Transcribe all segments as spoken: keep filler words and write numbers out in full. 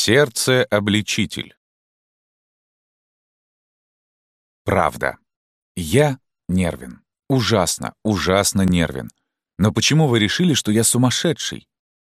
Сердце-обличитель. Правда. Я нервен. Ужасно, ужасно нервен. Но почему вы решили, что я сумасшедший?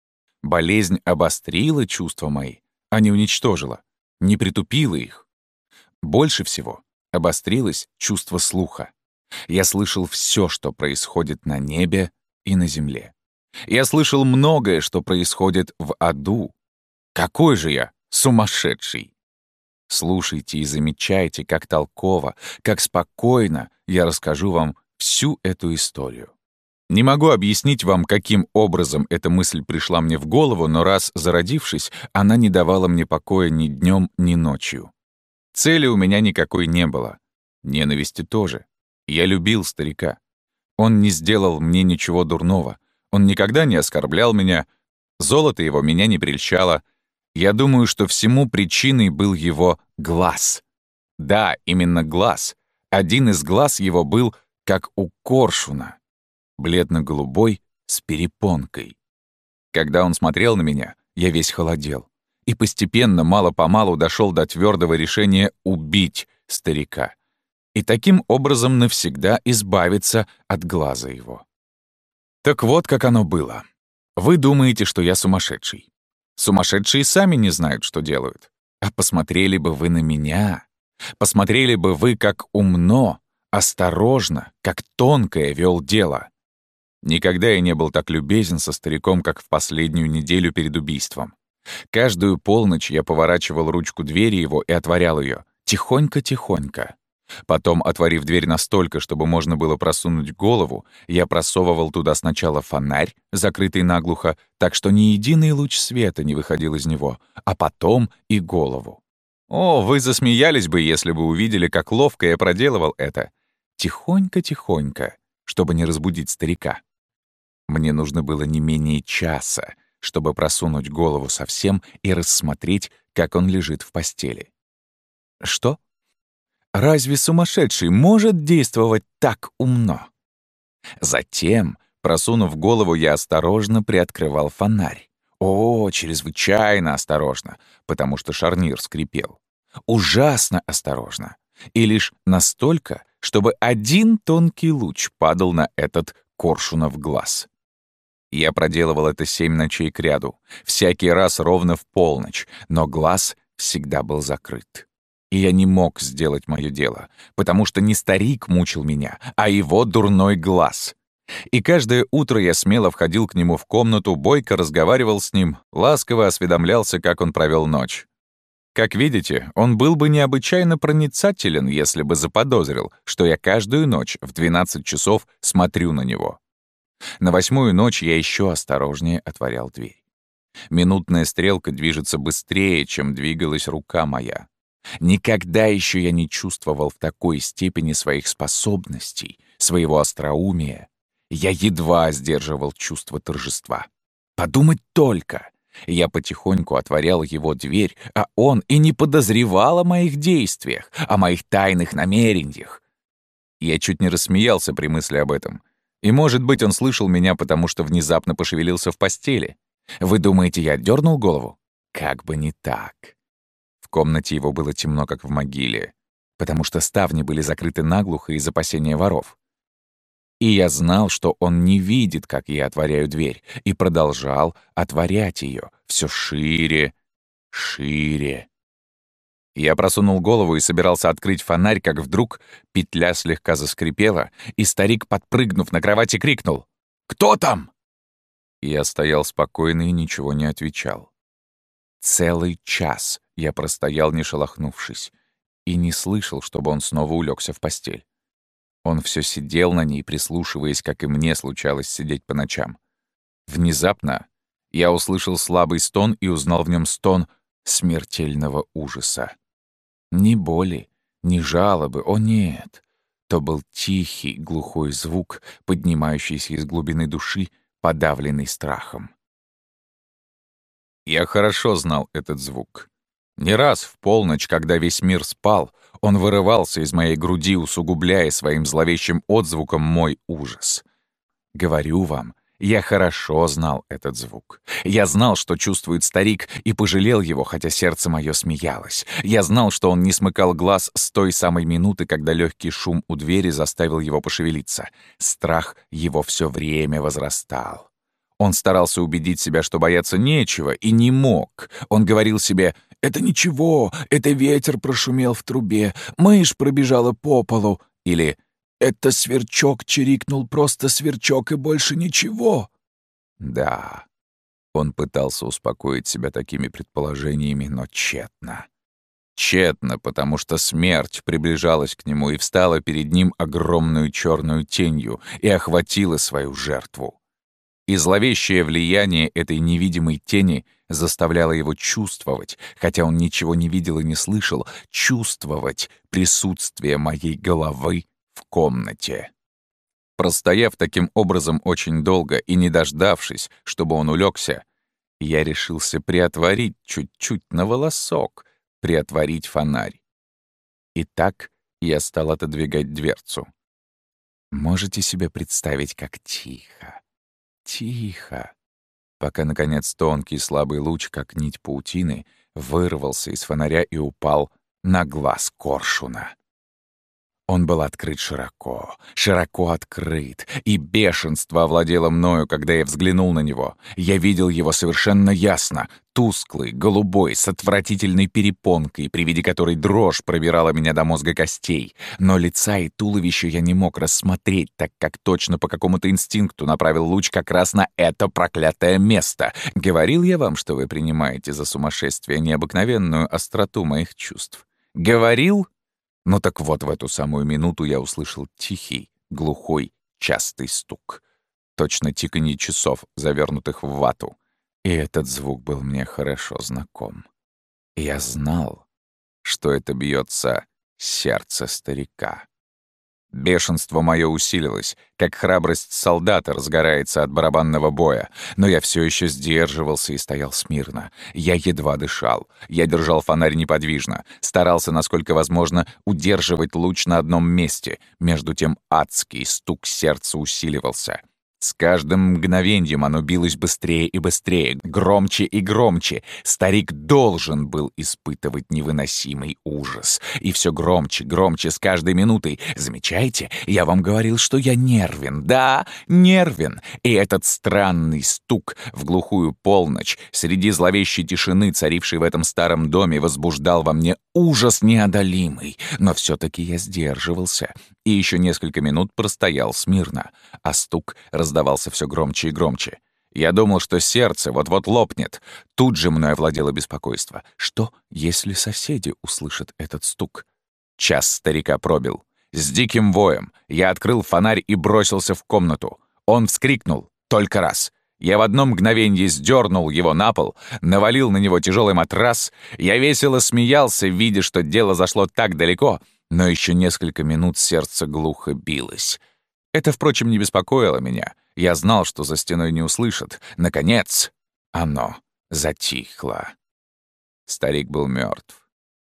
Болезнь обострила чувства мои, а не уничтожила, не притупила их. Больше всего обострилось чувство слуха. Я слышал все, что происходит на небе и на земле. Я слышал многое, что происходит в аду. Какой же я сумасшедший! Слушайте и замечайте, как толково, как спокойно я расскажу вам всю эту историю. Не могу объяснить вам, каким образом эта мысль пришла мне в голову, но раз зародившись, она не давала мне покоя ни днем, ни ночью. Цели у меня никакой не было. Ненависти тоже. Я любил старика. Он не сделал мне ничего дурного. Он никогда не оскорблял меня. Золото его меня не прельщало. Я думаю, что всему причиной был его глаз. Да, именно глаз. Один из глаз его был, как у коршуна, бледно-голубой, с перепонкой. Когда он смотрел на меня, я весь холодел. И постепенно, мало-помалу дошел до твердого решения убить старика. И таким образом навсегда избавиться от глаза его. Так вот, как оно было. Вы думаете, что я сумасшедший. Сумасшедшие сами не знают, что делают. А посмотрели бы вы на меня. Посмотрели бы вы, как умно, осторожно, как тонко я вел дело. Никогда я не был так любезен со стариком, как в последнюю неделю перед убийством. Каждую полночь я поворачивал ручку двери его и отворял ее. Тихонько-тихонько. Потом, отворив дверь настолько, чтобы можно было просунуть голову, я просовывал туда сначала фонарь, закрытый наглухо, так что ни единый луч света не выходил из него, а потом и голову. О, вы засмеялись бы, если бы увидели, как ловко я проделывал это. Тихонько-тихонько, чтобы не разбудить старика. Мне нужно было не менее часа, чтобы просунуть голову совсем и рассмотреть, как он лежит в постели. Что? Разве сумасшедший может действовать так умно? Затем, просунув голову, я осторожно приоткрывал фонарь. О, чрезвычайно осторожно, потому что шарнир скрипел. Ужасно осторожно. И лишь настолько, чтобы один тонкий луч падал на этот коршунов глаз. Я проделывал это семь ночей кряду, всякий раз ровно в полночь, но глаз всегда был закрыт. И я не мог сделать мое дело, потому что не старик мучил меня, а его дурной глаз. И каждое утро я смело входил к нему в комнату, бойко разговаривал с ним, ласково осведомлялся, как он провел ночь. Как видите, он был бы необычайно проницателен, если бы заподозрил, что я каждую ночь в двенадцать часов смотрю на него. На восьмую ночь я еще осторожнее отворял дверь. Минутная стрелка движется быстрее, чем двигалась рука моя. Никогда еще я не чувствовал в такой степени своих способностей, своего остроумия. Я едва сдерживал чувство торжества. Подумать только! Я потихоньку отворял его дверь, а он и не подозревал о моих действиях, о моих тайных намерениях. Я чуть не рассмеялся при мысли об этом. И, может быть, он слышал меня, потому что внезапно пошевелился в постели. Вы думаете, я дернул голову? Как бы не так. В комнате его было темно, как в могиле, потому что ставни были закрыты наглухо из опасения воров. И я знал, что он не видит, как я отворяю дверь, и продолжал отворять ее все шире, шире. Я просунул голову и собирался открыть фонарь, как вдруг петля слегка заскрипела, и старик, подпрыгнув на кровати, крикнул: «Кто там?» Я стоял спокойно и ничего не отвечал. Целый час я простоял, не шелохнувшись, и не слышал, чтобы он снова улегся в постель. Он все сидел на ней, прислушиваясь, как и мне случалось сидеть по ночам. Внезапно я услышал слабый стон и узнал в нем стон смертельного ужаса. Ни боли, ни жалобы, о нет! То был тихий, глухой звук, поднимающийся из глубины души, подавленный страхом. Я хорошо знал этот звук. Не раз в полночь, когда весь мир спал, он вырывался из моей груди, усугубляя своим зловещим отзвуком мой ужас. Говорю вам, Я хорошо знал этот звук. Я знал, что чувствует старик, и пожалел его, хотя сердце мое смеялось. Я знал, что он не смыкал глаз с той самой минуты, когда легкий шум у двери заставил его пошевелиться. Страх его все время возрастал. Он старался убедить себя, что бояться нечего, и не мог. Он говорил себе: «Это ничего, это ветер прошумел в трубе, мышь пробежала по полу», или «Это сверчок чирикнул, просто сверчок и больше ничего». Да, он пытался успокоить себя такими предположениями, но тщетно. Тщетно, потому что смерть приближалась к нему и встала перед ним огромную черную тенью и охватила свою жертву. И зловещее влияние этой невидимой тени заставляло его чувствовать, хотя он ничего не видел и не слышал, чувствовать присутствие моей головы в комнате. Простояв таким образом очень долго и не дождавшись, чтобы он улегся, я решился приотворить чуть-чуть на волосок, приотворить фонарь. И так я стал отодвигать дверцу. Можете себе представить, как тихо, тихо, пока, наконец, тонкий слабый луч, как нить паутины, вырвался из фонаря и упал на глаз коршуна. Он был открыт широко, широко открыт, и бешенство овладело мною, когда я взглянул на него. Я видел его совершенно ясно, тусклый, голубой, с отвратительной перепонкой, при виде которой дрожь пробирала меня до мозга костей. Но лица и туловища я не мог рассмотреть, так как точно по какому-то инстинкту направил луч как раз на это проклятое место. Говорил я вам, что вы принимаете за сумасшествие необыкновенную остроту моих чувств? Говорил? Ну так вот, в эту самую минуту я услышал тихий, глухой, частый стук. Точно тиканье часов, завернутых в вату. И этот звук был мне хорошо знаком. Я знал, что это бьется сердце старика. Бешенство мое усилилось, как храбрость солдата разгорается от барабанного боя, но я все еще сдерживался и стоял смирно. Я едва дышал, я держал фонарь неподвижно, старался, насколько возможно, удерживать луч на одном месте. Между тем адский стук сердца усиливался. С каждым мгновеньем оно билось быстрее и быстрее, громче и громче. Старик должен был испытывать невыносимый ужас. И все громче, громче с каждой минутой. Замечаете, я вам говорил, что я нервен. Да, нервен. И этот странный стук в глухую полночь среди зловещей тишины, царившей в этом старом доме, возбуждал во мне ужас неодолимый. Но все-таки я сдерживался. И еще несколько минут простоял смирно. А стук раздавался все громче и громче. Я думал, что сердце вот-вот лопнет. Тут же мной овладело беспокойство. Что, если соседи услышат этот стук? Час старика пробил. С диким воем я открыл фонарь и бросился в комнату. Он вскрикнул только раз. Я в одно мгновенье сдернул его на пол, навалил на него тяжелый матрас. Я весело смеялся, видя, что дело зашло так далеко, но еще несколько минут сердце глухо билось. Это, впрочем, не беспокоило меня. Я знал, что за стеной не услышат. Наконец, оно затихло. Старик был мертв.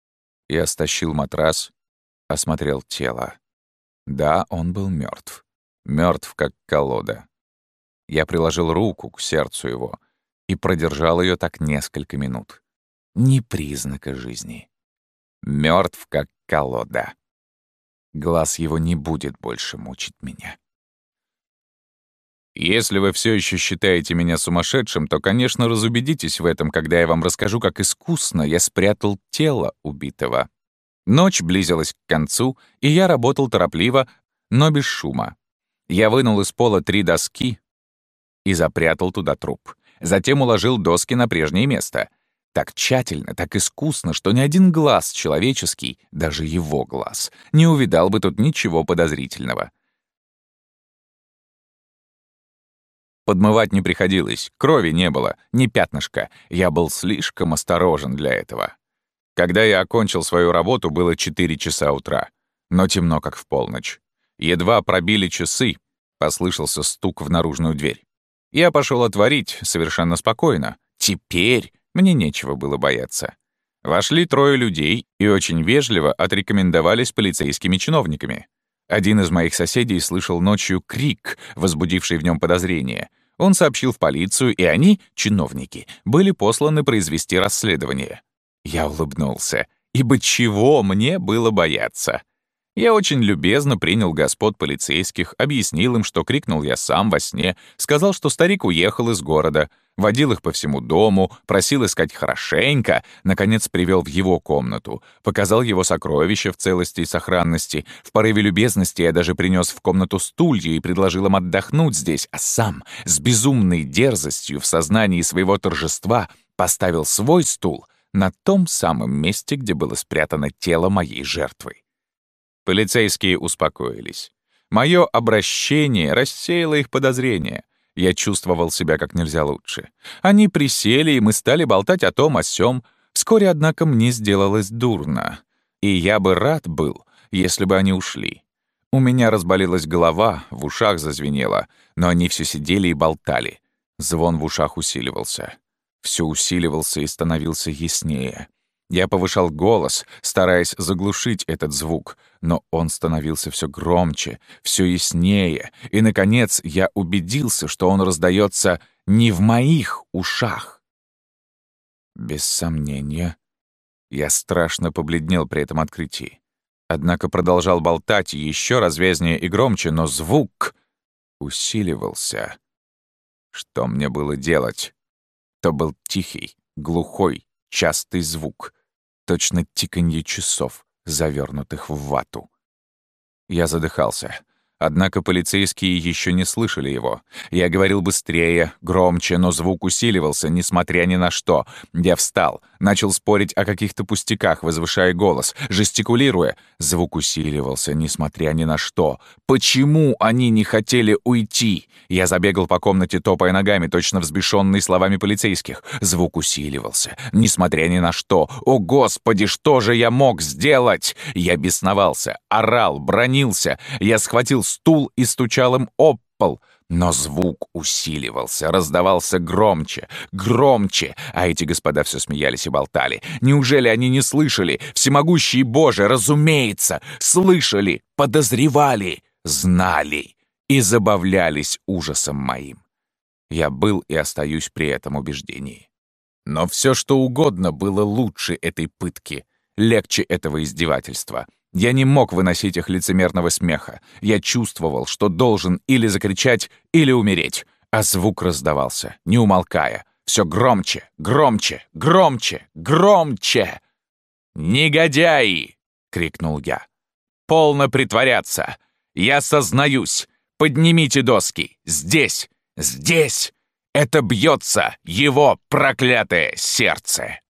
Я стащил матрас, осмотрел тело. Да, он был мертв. Мертв, как колода. Я приложил руку к сердцу его и продержал ее так несколько минут. Ни признака жизни. Мертв, как колода. Глаз его не будет больше мучить меня. Если вы все еще считаете меня сумасшедшим, то, конечно, разубедитесь в этом, когда я вам расскажу, как искусно я спрятал тело убитого. Ночь близилась к концу, и я работал торопливо, но без шума. Я вынул из пола три доски и запрятал туда труп. Затем уложил доски на прежнее место. Так тщательно, так искусно, что ни один глаз человеческий, даже его глаз, не увидал бы тут ничего подозрительного. Подмывать не приходилось, крови не было, ни пятнышка. Я был слишком осторожен для этого. Когда я окончил свою работу, было четыре часа утра, но темно, как в полночь. Едва пробили часы, послышался стук в наружную дверь. Я пошел отворить совершенно спокойно. Теперь мне нечего было бояться. Вошли трое людей и очень вежливо отрекомендовались полицейскими чиновниками. Один из моих соседей слышал ночью крик, возбудивший в нем подозрение. Он сообщил в полицию, и они, чиновники, были посланы произвести расследование. Я улыбнулся, ибо чего мне было бояться? Я очень любезно принял господ полицейских, объяснил им, что крикнул я сам во сне, сказал, что старик уехал из города, водил их по всему дому, просил искать хорошенько, наконец привел в его комнату, показал его сокровища в целости и сохранности. В порыве любезности я даже принес в комнату стулья и предложил им отдохнуть здесь, а сам с безумной дерзостью в сознании своего торжества поставил свой стул на том самом месте, где было спрятано тело моей жертвы. Полицейские успокоились. Мое обращение рассеяло их подозрения. Я чувствовал себя как нельзя лучше. Они присели, и мы стали болтать о том, о сём. Вскоре, однако, мне сделалось дурно. И я бы рад был, если бы они ушли. У меня разболелась голова, в ушах зазвенело, но они все сидели и болтали. Звон в ушах усиливался. Все усиливался и становился яснее. Я повышал голос, стараясь заглушить этот звук, но он становился все громче, все яснее, и, наконец, я убедился, что он раздается не в моих ушах. Без сомнения, я страшно побледнел при этом открытии. Однако продолжал болтать еще развязнее и громче, но звук усиливался. Что мне было делать? То был тихий, глухой, частый звук, точно тиканье часов, завернутых в вату. Я задыхался. Однако полицейские еще не слышали его. Я говорил быстрее, громче, но звук усиливался, несмотря ни на что. Я встал, начал спорить о каких-то пустяках, возвышая голос, жестикулируя. Звук усиливался, несмотря ни на что. Почему они не хотели уйти? Я забегал по комнате, топая ногами, точно взбешенный словами полицейских. Звук усиливался, несмотря ни на что. О, Господи, что же я мог сделать? Я бесновался, орал, бранился. Я схватил стул и стучал им об пол. Но звук усиливался, раздавался громче, громче, а эти господа все смеялись и болтали. Неужели они не слышали? Всемогущий Боже, разумеется, слышали, подозревали, знали и забавлялись ужасом моим. Я был и остаюсь при этом убеждении. Но все, что угодно, было лучше этой пытки, легче этого издевательства. Я не мог выносить их лицемерного смеха. Я чувствовал, что должен или закричать, или умереть. А звук раздавался, не умолкая. Все громче, громче, громче, громче. «Негодяи!» — крикнул я. «Полно притворяться! Я сознаюсь! Поднимите доски! Здесь! Здесь! Это бьется его проклятое сердце!»